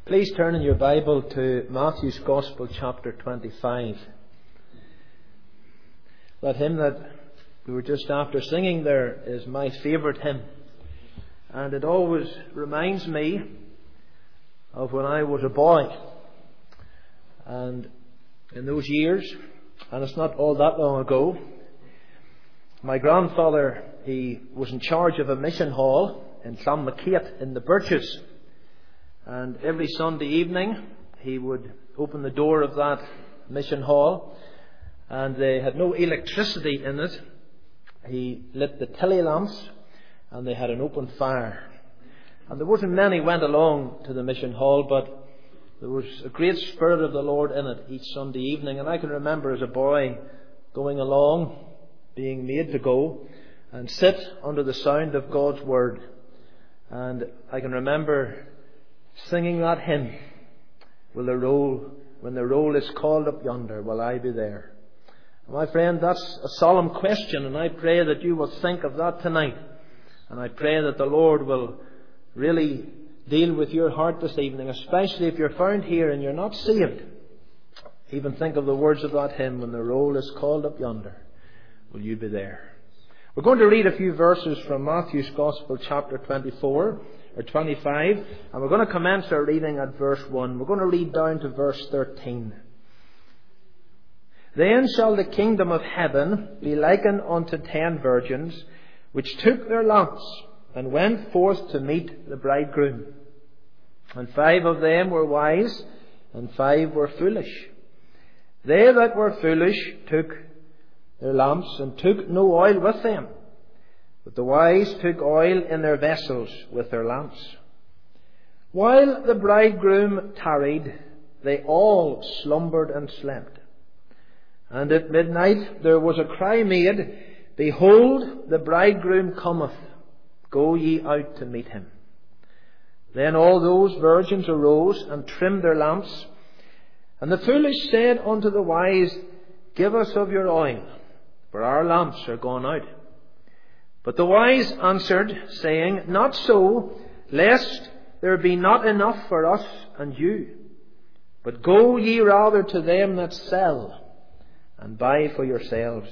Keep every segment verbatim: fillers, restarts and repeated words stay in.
Please turn in your Bible to Matthew's Gospel, chapter twenty-five. That hymn that we were just after singing there is my favourite hymn. And it always reminds me of when I was a boy. And in those years, and it's not all that long ago, my grandfather, he was in charge of a mission hall in Clonmacate in the Birches. And every Sunday evening he would open the door of that mission hall, and they had no electricity in it. He lit the tilly lamps and they had an open fire. And there wasn't many went along to the mission hall, but there was a great Spirit of the Lord in it each Sunday evening. And I can remember as a boy going along, being made to go and sit under the sound of God's Word. And I can remember singing that hymn, will the roll, when the roll is called up yonder, will I be there? My friend, that's a solemn question, and I pray that you will think of that tonight. And I pray that the Lord will really deal with your heart this evening, especially if you're found here and you're not saved. Even think of the words of that hymn, when the roll is called up yonder, will you be there? We're going to read a few verses from Matthew's Gospel, chapter twenty-four. Or twenty-five, and we're going to commence our reading at verse one. We're going to read down to verse thirteen. Then shall the kingdom of heaven be likened unto ten virgins, which took their lamps, and went forth to meet the bridegroom. And five of them were wise, and five were foolish. They that were foolish took their lamps, and took no oil with them. But the wise took oil in their vessels with their lamps. While the bridegroom tarried, they all slumbered and slept. And at midnight there was a cry made, Behold, the bridegroom cometh, go ye out to meet him. Then all those virgins arose and trimmed their lamps. And the foolish said unto the wise, Give us of your oil, for our lamps are gone out. But the wise answered, saying, Not so, lest there be not enough for us and you. But go ye rather to them that sell, and buy for yourselves.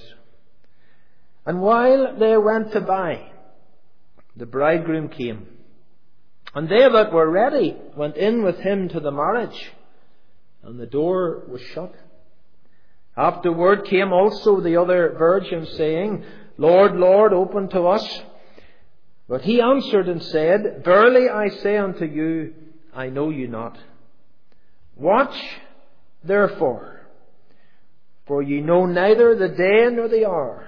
And while they went to buy, the bridegroom came. And they that were ready went in with him to the marriage, and the door was shut. Afterward came also the other virgins, saying, Lord, Lord, open to us. But he answered and said, Verily I say unto you, I know you not. Watch therefore, for ye know neither the day nor the hour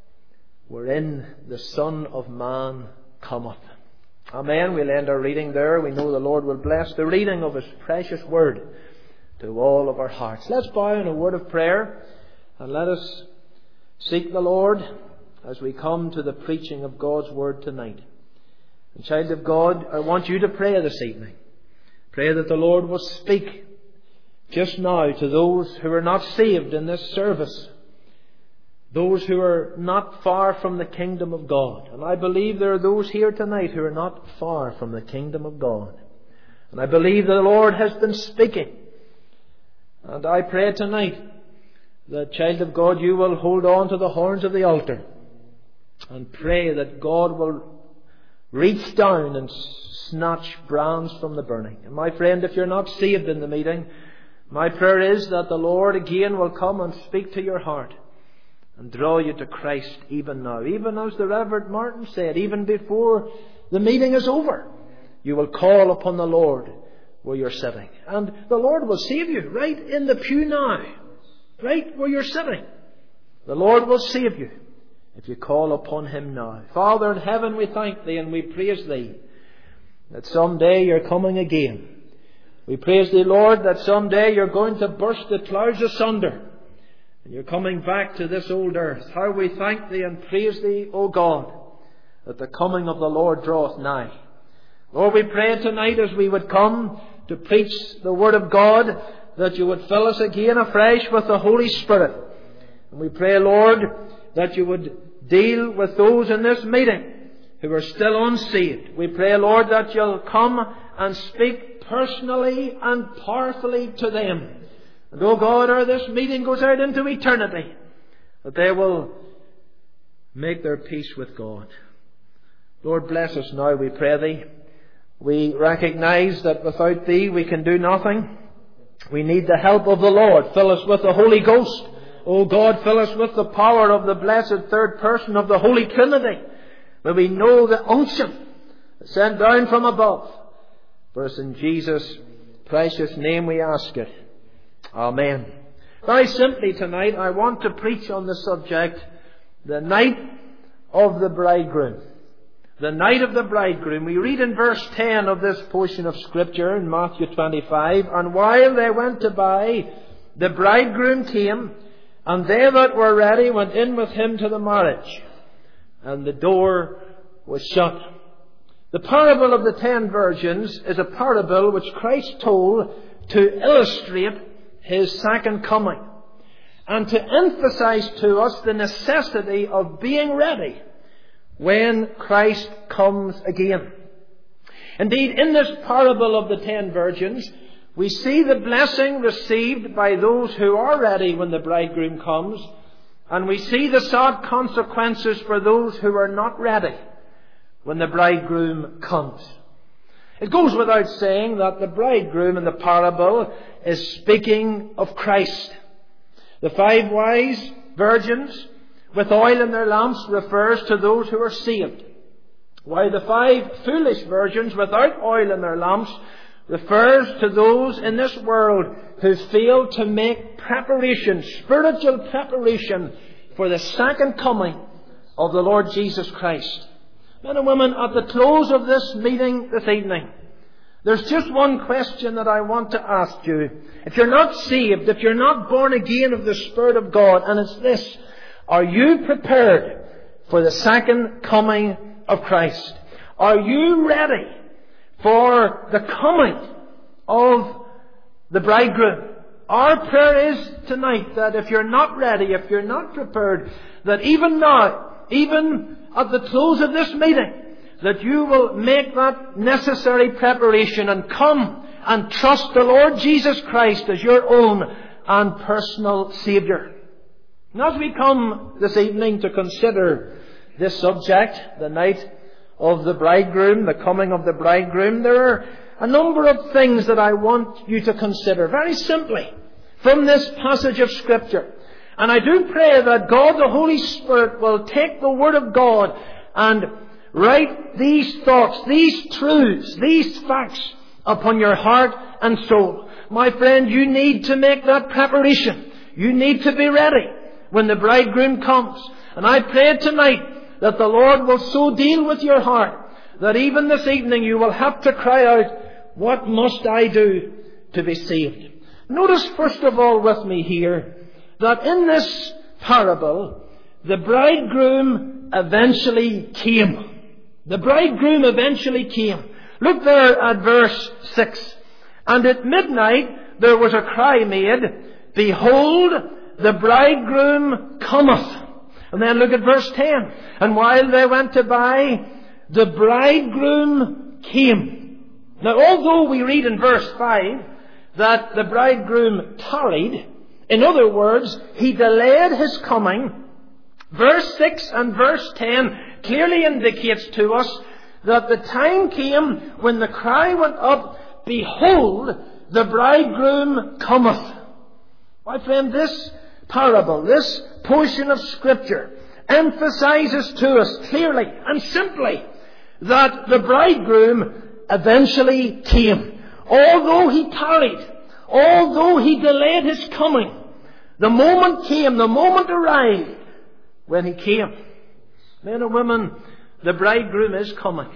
wherein the Son of Man cometh. Amen. We'll end our reading there. We know the Lord will bless the reading of His precious Word to all of our hearts. Let's bow in a word of prayer, and let us seek the Lord as we come to the preaching of God's Word tonight. And child of God, I want you to pray this evening. Pray that the Lord will speak just now to those who are not saved in this service. Those who are not far from the kingdom of God. And I believe there are those here tonight who are not far from the kingdom of God. And I believe the Lord has been speaking. And I pray tonight that, child of God, you will hold on to the horns of the altar and pray that God will reach down and snatch brands from the burning. And my friend, if you're not saved in the meeting, my prayer is that the Lord again will come and speak to your heart and draw you to Christ even now. Even as the Reverend Martin said, even before the meeting is over, you will call upon the Lord where you're sitting. And the Lord will save you right in the pew now, right where you're sitting. The Lord will save you if you call upon Him now. Father in heaven, we thank Thee and we praise Thee that someday you're coming again. We praise Thee, Lord, that someday you're going to burst the clouds asunder and you're coming back to this old earth. How we thank Thee and praise Thee, O God, that the coming of the Lord draweth nigh. Lord, we pray tonight as we would come to preach the Word of God, that you would fill us again afresh with the Holy Spirit. And we pray, Lord, that you would deal with those in this meeting who are still unsaved. We pray, Lord, that you'll come and speak personally and powerfully to them. And oh God, ere this meeting goes out into eternity, that they will make their peace with God. Lord, bless us now, we pray Thee. We recognize that without Thee we can do nothing. We need the help of the Lord. Fill us with the Holy Ghost. O God, fill us with the power of the blessed third person of the Holy Trinity. May we know the unction sent down from above. For us in Jesus' precious name we ask it. Amen. Very simply tonight I want to preach on the subject, the night of the bridegroom. The night of the bridegroom. We read in verse ten of this portion of Scripture in Matthew twenty-five, and while they went to buy, the bridegroom came, and they that were ready went in with him to the marriage, and the door was shut. The parable of the ten virgins is a parable which Christ told to illustrate His second coming, and to emphasize to us the necessity of being ready when Christ comes again. Indeed, in this parable of the ten virgins, we see the blessing received by those who are ready when the bridegroom comes, and we see the sad consequences for those who are not ready when the bridegroom comes. It goes without saying that the bridegroom in the parable is speaking of Christ. The five wise virgins with oil in their lamps refers to those who are saved, while the five foolish virgins without oil in their lamps refers to those in this world who fail to make preparation, spiritual preparation, for the second coming of the Lord Jesus Christ. Men and women, at the close of this meeting this evening, there's just one question that I want to ask you. If you're not saved, if you're not born again of the Spirit of God, and it's this: are you prepared for the second coming of Christ? Are you ready for the coming of the bridegroom? Our prayer is tonight that if you're not ready, if you're not prepared, that even now, even at the close of this meeting, that you will make that necessary preparation and come and trust the Lord Jesus Christ as your own and personal Saviour. And as we come this evening to consider this subject, the night of the bridegroom, the coming of the bridegroom, there are a number of things that I want you to consider very simply from this passage of Scripture. And I do pray that God the Holy Spirit will take the Word of God and write these thoughts, these truths, these facts upon your heart and soul. My friend, you need to make that preparation. You need to be ready when the bridegroom comes. And I pray tonight that the Lord will so deal with your heart that even this evening you will have to cry out, what must I do to be saved? Notice first of all with me here that in this parable, the bridegroom eventually came. The bridegroom eventually came. Look there at verse six. And at midnight there was a cry made, behold, the bridegroom cometh. And then look at verse ten. And while they went to buy, the bridegroom came. Now, although we read in verse five that the bridegroom tarried, in other words, he delayed his coming, verse six and verse ten clearly indicates to us that the time came when the cry went up, behold, the bridegroom cometh. My friend, this parable, this portion of Scripture emphasizes to us clearly and simply that the bridegroom eventually came. Although he tarried, although he delayed his coming, the moment came, the moment arrived when he came. Men and women, the bridegroom is coming.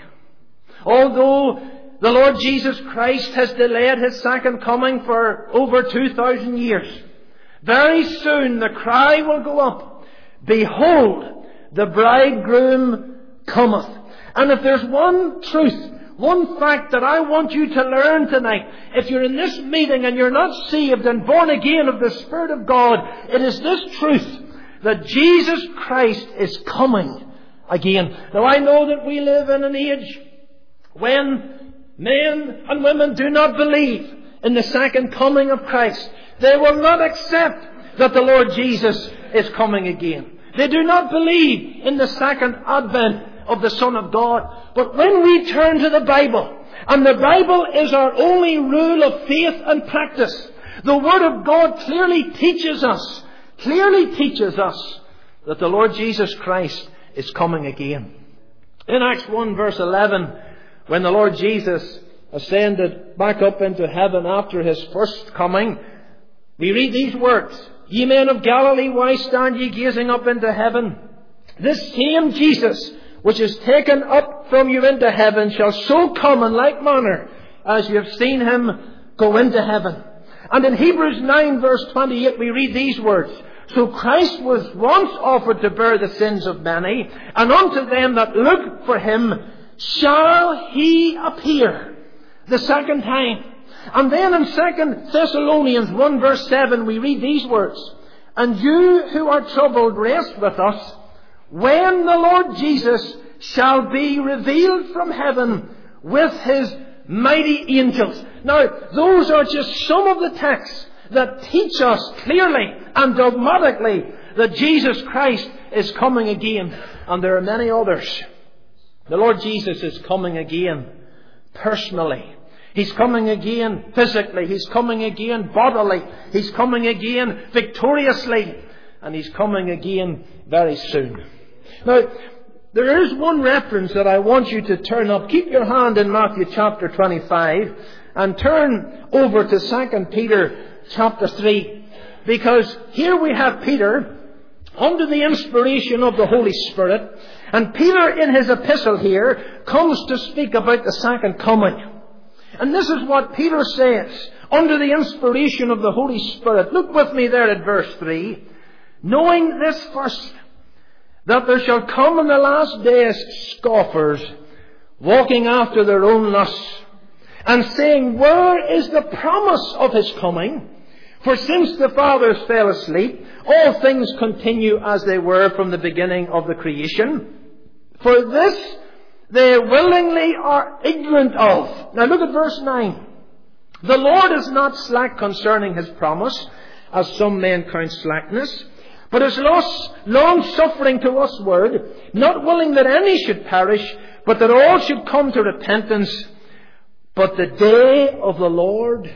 Although the Lord Jesus Christ has delayed his second coming for over two thousand years, very soon the cry will go up, behold, the bridegroom cometh. And if there's one truth, one fact that I want you to learn tonight, if you're in this meeting and you're not saved and born again of the Spirit of God, it is this truth, that Jesus Christ is coming again. Now, I know that we live in an age when men and women do not believe in the second coming of Christ, they will not accept that the Lord Jesus is coming again. They do not believe in the second advent of the Son of God. But when we turn to the Bible, and the Bible is our only rule of faith and practice, the Word of God clearly teaches us, clearly teaches us that the Lord Jesus Christ is coming again. In Acts one verse eleven, when the Lord Jesus ascended back up into heaven after His first coming, we read these words, "Ye men of Galilee, why stand ye gazing up into heaven? This same Jesus, which is taken up from you into heaven, shall so come in like manner as you have seen Him go into heaven." And in Hebrews nine verse twenty-eight we read these words, "So Christ was once offered to bear the sins of many, and unto them that look for Him shall He appear the second time." And then in Second Thessalonians one verse seven we read these words, "And you who are troubled, rest with us, when the Lord Jesus shall be revealed from heaven with His mighty angels." Now, those are just some of the texts that teach us clearly and dogmatically that Jesus Christ is coming again. And there are many others. The Lord Jesus is coming again personally. He's coming again physically. He's coming again bodily. He's coming again victoriously. And He's coming again very soon. Now, there is one reference that I want you to turn up. Keep your hand in Matthew chapter twenty-five and turn over to Second Peter chapter three. Because here we have Peter under the inspiration of the Holy Spirit. And Peter in his epistle here comes to speak about the second coming. And this is what Peter says under the inspiration of the Holy Spirit. Look with me there at verse three. "Knowing this first, that there shall come in the last days scoffers, walking after their own lusts, and saying, Where is the promise of His coming? For since the fathers fell asleep, all things continue as they were from the beginning of the creation. For this they willingly are ignorant of." Now look at verse nine. "The Lord is not slack concerning His promise, as some men count slackness, but is long-suffering to usward, not willing that any should perish, but that all should come to repentance. But the day of the Lord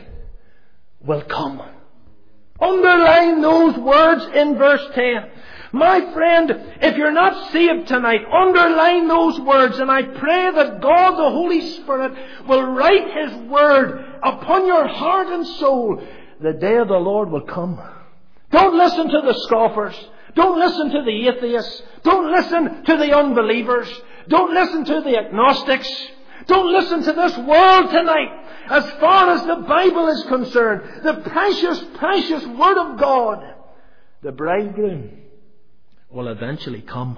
will come." Underline those words in verse ten. My friend, if you're not saved tonight, underline those words, and I pray that God the Holy Spirit will write His word upon your heart and soul. The day of the Lord will come. Don't listen to the scoffers. Don't listen to the atheists. Don't listen to the unbelievers. Don't listen to the agnostics. Don't listen to this world tonight. As far as the Bible is concerned, the precious, precious Word of God, the bridegroom will eventually come.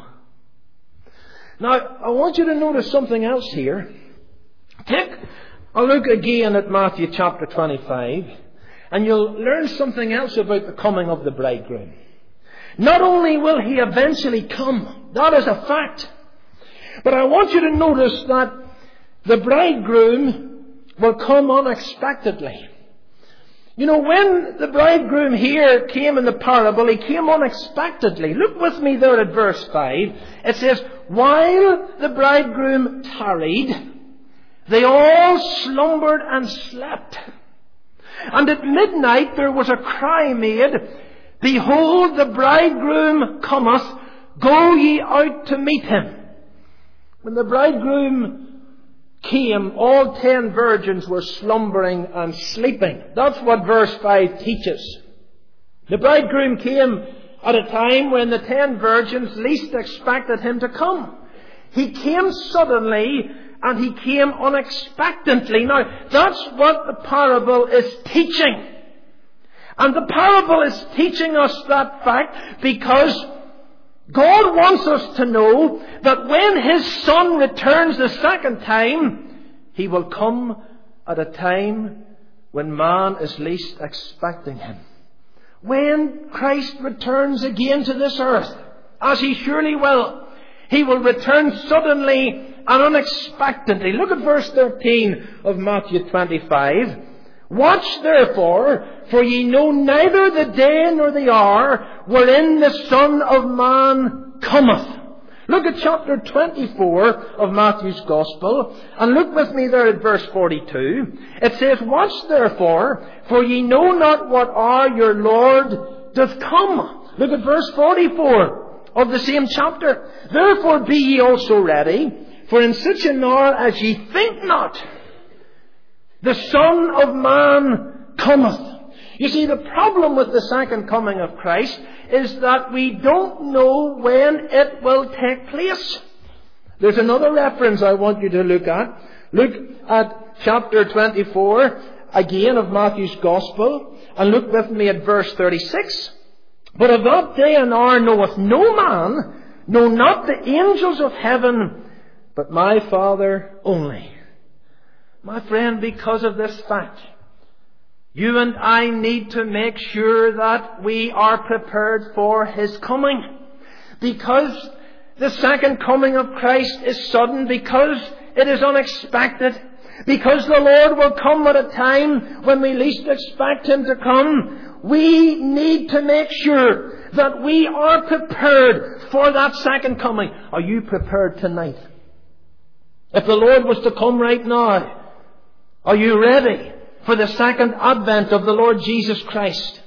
Now, I want you to notice something else here. Take a look again at Matthew chapter twenty-five, and you'll learn something else about the coming of the bridegroom. Not only will He eventually come, that is a fact, but I want you to notice that the bridegroom will come unexpectedly. You know, when the bridegroom here came in the parable, He came unexpectedly. Look with me there at verse five. It says, "While the bridegroom tarried, they all slumbered and slept. And at midnight there was a cry made, Behold, the bridegroom cometh, go ye out to meet him." When the bridegroom came, all ten virgins were slumbering and sleeping. That's what verse five teaches. The bridegroom came at a time when the ten virgins least expected Him to come. He came suddenly and He came unexpectedly. Now, that's what the parable is teaching. And the parable is teaching us that fact because God wants us to know that when His Son returns the second time, He will come at a time when man is least expecting Him. When Christ returns again to this earth, as He surely will, He will return suddenly and unexpectedly. Look at verse thirteen of Matthew twenty-five. Watch therefore, for ye know neither the day nor the hour wherein the Son of Man cometh. Look at chapter twenty-four of Matthew's Gospel, and look with me there at verse forty-two. It says, Watch therefore, for ye know not what hour your Lord doth come. Look at verse forty-four of the same chapter. Therefore be ye also ready, for in such an hour as ye think not, the Son of Man cometh. You see, the problem with the second coming of Christ is that we don't know when it will take place. There's another reference I want you to look at. Look at chapter twenty-four, again of Matthew's Gospel, and look with me at verse thirty-six. But of that day and hour knoweth no man, no not the angels of heaven, but my Father only. My friend, because of this fact, you and I need to make sure that we are prepared for His coming. Because the second coming of Christ is sudden, because it is unexpected, because the Lord will come at a time when we least expect Him to come, we need to make sure that we are prepared for that second coming. Are you prepared tonight? If the Lord was to come right now, are you ready for the second advent of the Lord Jesus Christ?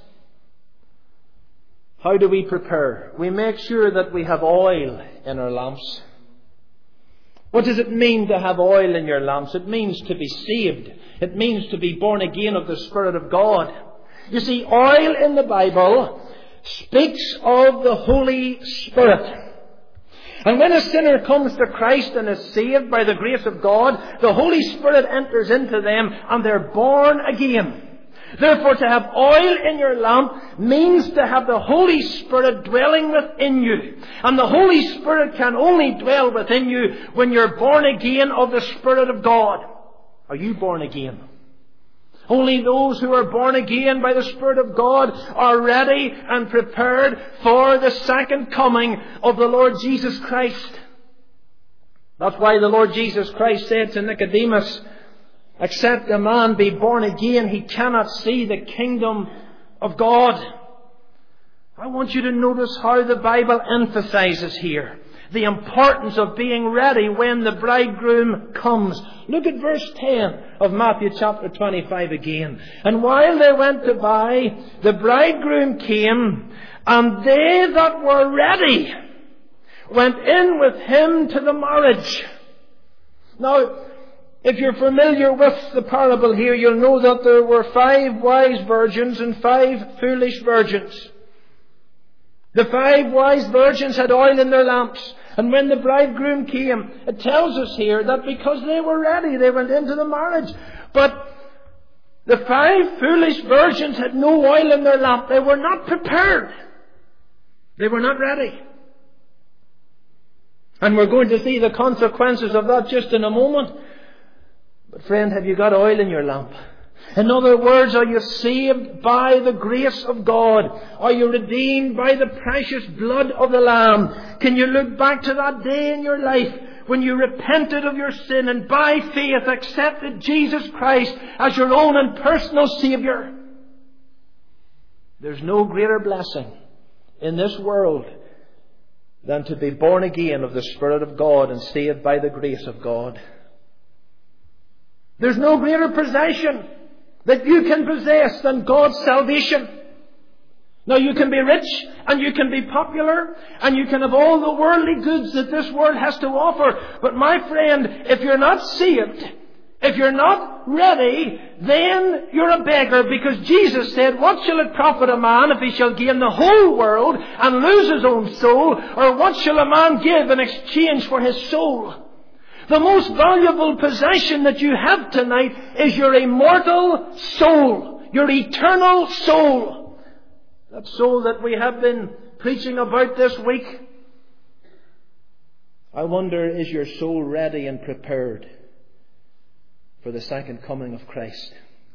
How do we prepare? We make sure that we have oil in our lamps. What does it mean to have oil in your lamps? It means to be saved. It means to be born again of the Spirit of God. You see, oil in the Bible speaks of the Holy Spirit. And when a sinner comes to Christ and is saved by the grace of God, the Holy Spirit enters into them and they're born again. Therefore, to have oil in your lamp means to have the Holy Spirit dwelling within you. And the Holy Spirit can only dwell within you when you're born again of the Spirit of God. Are you born again? Only those who are born again by the Spirit of God are ready and prepared for the second coming of the Lord Jesus Christ. That's why the Lord Jesus Christ said to Nicodemus, except a man be born again, he cannot see the kingdom of God. I want you to notice how the Bible emphasizes here the importance of being ready when the bridegroom comes. Look at verse ten of Matthew chapter twenty-five again. And while they went to buy, the bridegroom came, and they that were ready went in with him to the marriage. Now, if you're familiar with the parable here, you'll know that there were five wise virgins and five foolish virgins. The five wise virgins had oil in their lamps. And when the bridegroom came, it tells us here that because they were ready, they went into the marriage. But the five foolish virgins had no oil in their lamp. They were not prepared. They were not ready. And we're going to see the consequences of that just in a moment. But friend, have you got oil in your lamp? In other words, are you saved by the grace of God? Are you redeemed by the precious blood of the Lamb? Can you look back to that day in your life when you repented of your sin and by faith accepted Jesus Christ as your own and personal Saviour? There's no greater blessing in this world than to be born again of the Spirit of God and saved by the grace of God. There's no greater possession that you can possess than God's salvation. Now, you can be rich and you can be popular and you can have all the worldly goods that this world has to offer. But my friend, if you're not saved, if you're not ready, then you're a beggar, because Jesus said, what shall it profit a man if he shall gain the whole world and lose his own soul? Or what shall a man give in exchange for his soul? The most valuable possession that you have tonight is your immortal soul, your eternal soul. That soul that we have been preaching about this week. I wonder, is your soul ready and prepared for the second coming of Christ?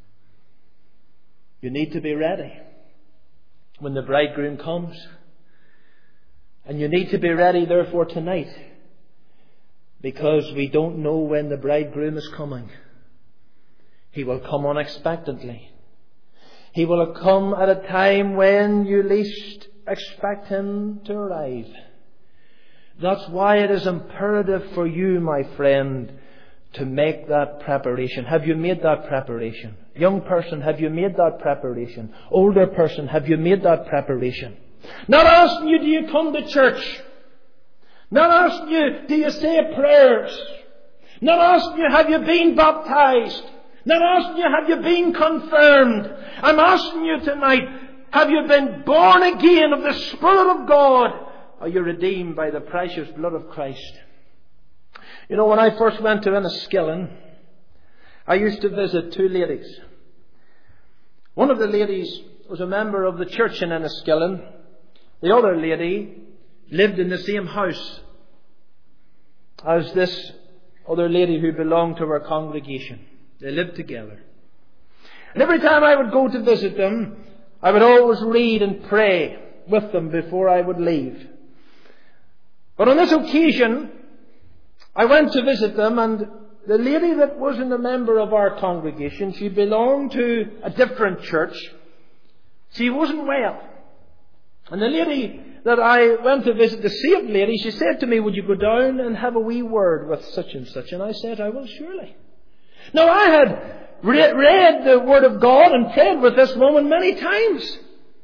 You need to be ready when the bridegroom comes. And you need to be ready, therefore, tonight. because we don't know when the bridegroom is coming. He will come unexpectedly. He will come at a time when you least expect Him to arrive. That's why it is imperative for you, my friend, to make that preparation. Have you made that preparation? Young person, have you made that preparation? Older person, have you made that preparation? Not asking you, do you come to church? Not asking you, do you say prayers? Not asking you, have you been baptized? Not asking you, have you been confirmed? I'm asking you tonight, have you been born again of the Spirit of God? Are you redeemed by the precious blood of Christ? You know, when I first went to Enniskillen, I used to visit two ladies. One of the ladies was a member of the church in Enniskillen. The other lady lived in the same house as this other lady who belonged to our congregation. They lived together. And every time I would go to visit them, I would always read and pray with them before I would leave. But on this occasion, I went to visit them, and the lady that wasn't a member of our congregation, she belonged to a different church. She wasn't well. And the lady that I went to visit, the saved lady, she said to me, would you go down and have a wee word with such and such? And I said, I will surely. Now, I had re- read the Word of God and prayed with this woman many times.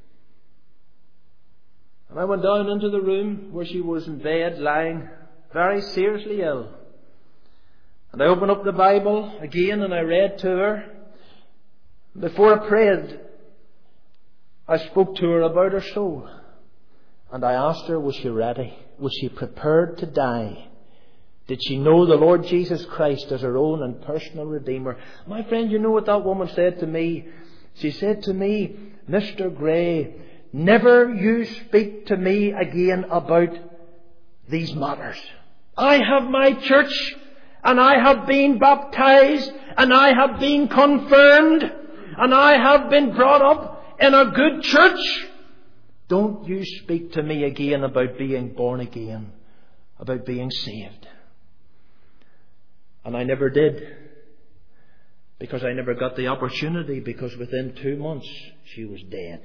And I went down into the room where she was in bed, lying very seriously ill. And I opened up the Bible again and I read to her. Before I prayed, I spoke to her about her soul. And I asked her, was she ready? Was she prepared to die? Did she know the Lord Jesus Christ as her own and personal Redeemer? My friend, you know what that woman said to me? She said to me, Mister Gray, never you speak to me again about these matters. I have my church, and I have been baptized, and I have been confirmed, and I have been brought up in a good church. Don't you speak to me again about being born again, about being saved. And I never did, because I never got the opportunity, because within two months she was dead.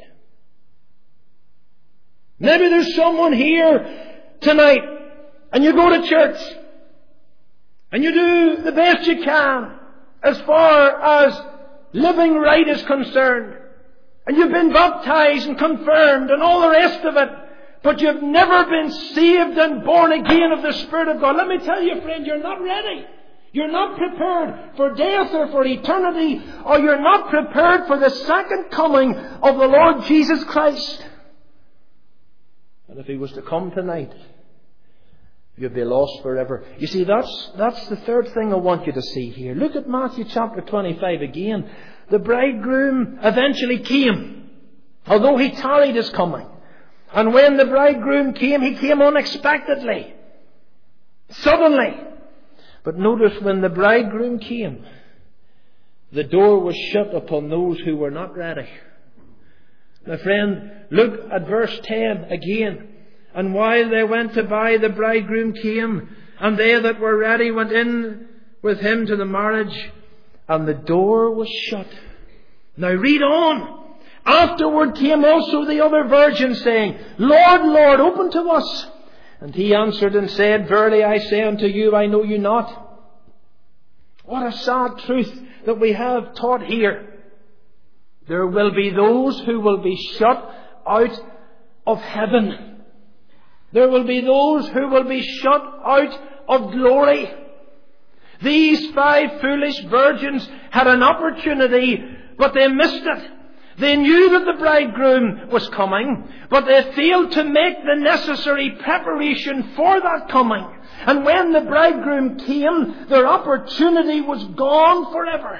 Maybe there's someone here tonight, and you go to church, and you do the best you can as far as living right is concerned, and you've been baptized and confirmed and all the rest of it, but you've never been saved and born again of the Spirit of God. Let me tell you, friend, you're not ready. You're not prepared for death or for eternity, or you're not prepared for the second coming of the Lord Jesus Christ. And if He was to come tonight, you'd be lost forever. You see, that's, that's the third thing I want you to see here. Look at Matthew chapter twenty-five again. The bridegroom eventually came, although he tarried his coming. And when the bridegroom came, he came unexpectedly, suddenly. But notice, when the bridegroom came, the door was shut upon those who were not ready. My friend, look at verse ten again. And while they went to buy, the bridegroom came, and they that were ready went in with him to the marriage, and the door was shut. Now read on. Afterward came also the other virgins, saying, Lord, Lord, open to us. And he answered and said, Verily I say unto you, I know you not. What a sad truth that we have taught here. There will be those who will be shut out of heaven. There will be those who will be shut out of glory. These five foolish virgins had an opportunity, but they missed it. They knew that the bridegroom was coming, but they failed to make the necessary preparation for that coming. And when the bridegroom came, their opportunity was gone forever,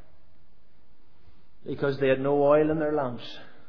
because they had no oil in their lamps.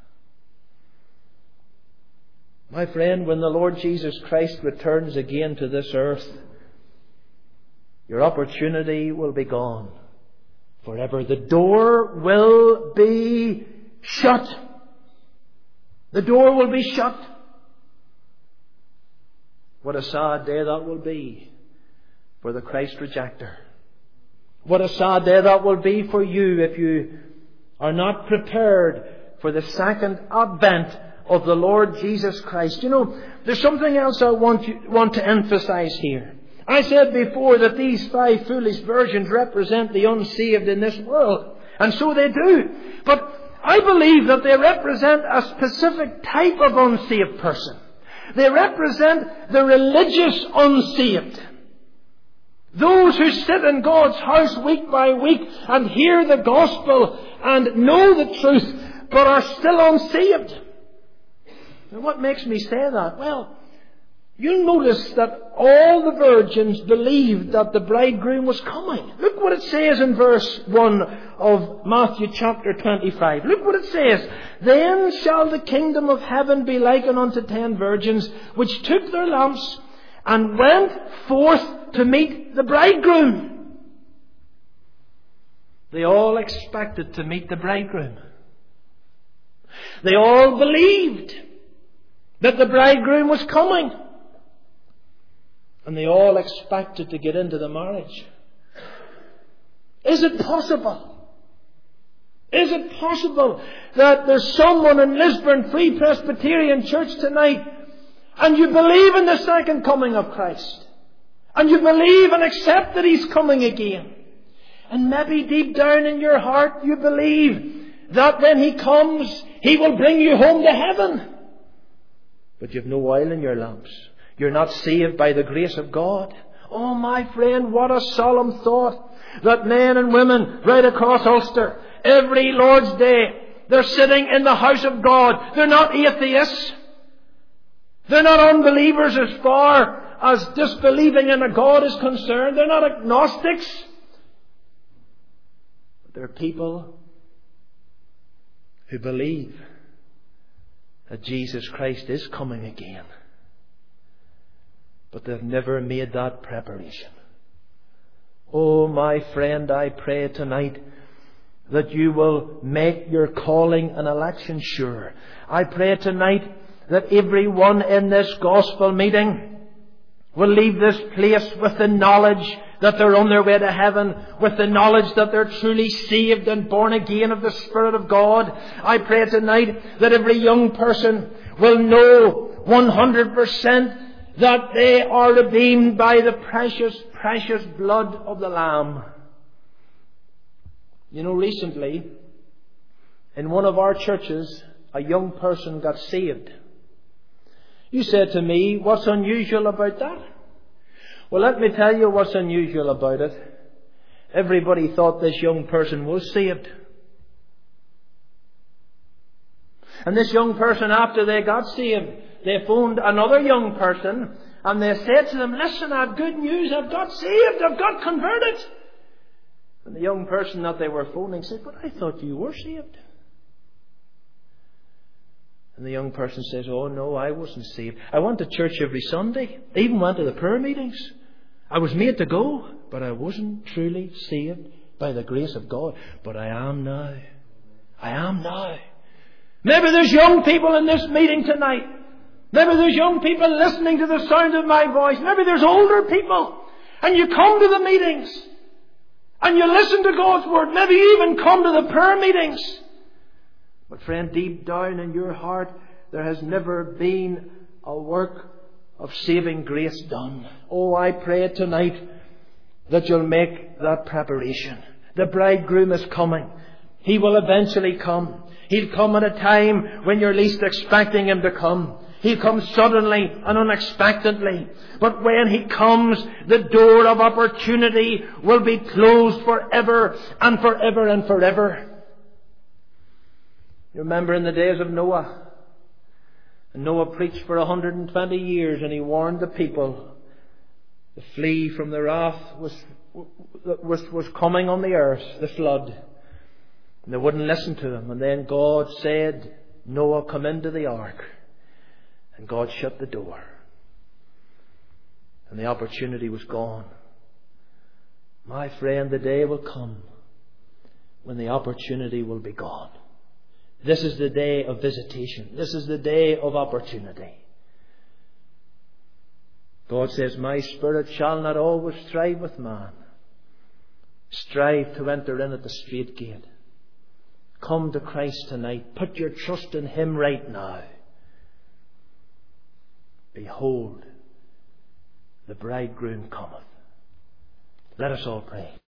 My friend, when the Lord Jesus Christ returns again to this earth, your opportunity will be gone forever. The door will be shut. The door will be shut. What a sad day that will be for the Christ rejecter. What a sad day that will be for you if you are not prepared for the second advent of the Lord Jesus Christ. You know, there's something else I want you, want to emphasize here. I said before that these five foolish virgins represent the unsaved in this world. And so they do. But I believe that they represent a specific type of unsaved person. They represent the religious unsaved. Those who sit in God's house week by week and hear the gospel and know the truth, but are still unsaved. And what makes me say that? Well, you'll notice that all the virgins believed that the bridegroom was coming. Look what it says in verse one of Matthew chapter twenty-five. Look what it says. Then shall the kingdom of heaven be likened unto ten virgins, which took their lamps and went forth to meet the bridegroom. They all expected to meet the bridegroom. They all believed that the bridegroom was coming. And they all expected to get into the marriage. Is it possible? Is it possible that there's someone in Lisburn Free Presbyterian Church tonight and you believe in the second coming of Christ? And you believe and accept that He's coming again? And maybe deep down in your heart you believe that when He comes, He will bring you home to heaven. But you've no oil in your lamps. You're not saved by the grace of God. Oh, my friend, what a solemn thought that men and women right across Ulster, every Lord's Day, they're sitting in the house of God. They're not atheists. They're not unbelievers as far as disbelieving in a God is concerned. They're not agnostics. But they're people who believe that Jesus Christ is coming again. But they've never made that preparation. Oh, my friend, I pray tonight that you will make your calling and election sure. I pray tonight that everyone in this gospel meeting will leave this place with the knowledge that they're on their way to heaven, with the knowledge that they're truly saved and born again of the Spirit of God. I pray tonight that every young person will know one hundred percent that they are redeemed by the precious, precious blood of the Lamb. You know, recently, in one of our churches, a young person got saved. You said to me, what's unusual about that? Well, let me tell you what's unusual about it. Everybody thought this young person was saved. And this young person, after they got saved, they phoned another young person and they said to them, listen, I have good news. I've got saved. I've got converted. And the young person that they were phoning said, but I thought you were saved. And the young person says, oh no, I wasn't saved. I went to church every Sunday. I even went to the prayer meetings. I was made to go, but I wasn't truly saved by the grace of God. But I am now. I am now. Maybe there's young people in this meeting tonight. Maybe there's young people listening to the sound of my voice. Maybe there's older people. And you come to the meetings. And you listen to God's Word. Maybe you even come to the prayer meetings. But friend, deep down in your heart, there has never been a work of saving grace done. Oh, I pray tonight that you'll make that preparation. The bridegroom is coming. He will eventually come. He'll come at a time when you're least expecting Him to come. He'll come suddenly and unexpectedly. But when He comes, the door of opportunity will be closed forever and forever and forever. You remember in the days of Noah. And Noah preached for one hundred twenty years and he warned the people to flee from the wrath was, was, was coming on the earth, the flood. And they wouldn't listen to him. And then God said, Noah, come into the ark. And God shut the door. And the opportunity was gone. My friend, the day will come when the opportunity will be gone. This is the day of visitation. This is the day of opportunity. God says, my spirit shall not always strive with man. Strive to enter in at the straight gate. Come to Christ tonight. Put your trust in Him right now. Behold, the bridegroom cometh. Let us all pray.